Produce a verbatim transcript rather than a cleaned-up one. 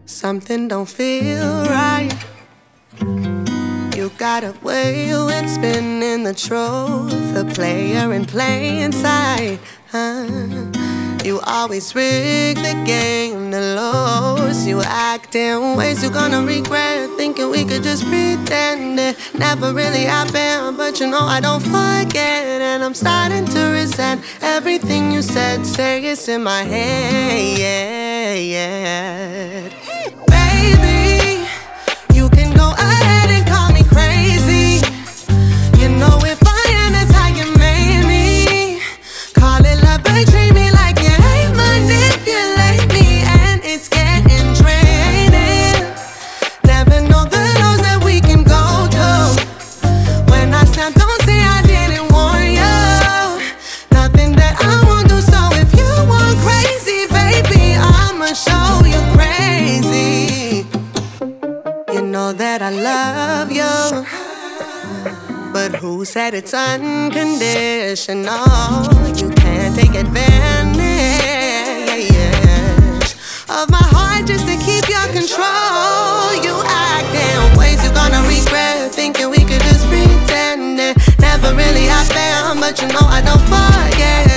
Something don't feel right. You got a way with spinning the truth, the player in plain sight. Huh? You always rig the game to lose. You act in ways you're gonna regret, thinking we could just pretend it never really happened. But you know I don't forget, and I'm starting to resent everything you said. Say it's in my head. Baby, you can go ahead and call me crazy. You know if I am, it's how you made me. Call it love, but treat me like you hate, manipulate me, and it's getting draining. Never know the lows that we can go to. When I snap, don't say I didn't warn you. Nothing that I won't do. So if you want crazy, baby, I'ma show you crazy. You know that I love you, but who said it's unconditional? You can't take advantage of my heart just to keep your control. You act in ways you're gonna regret, thinking we could just pretend it never really happened. But you know I don't forget,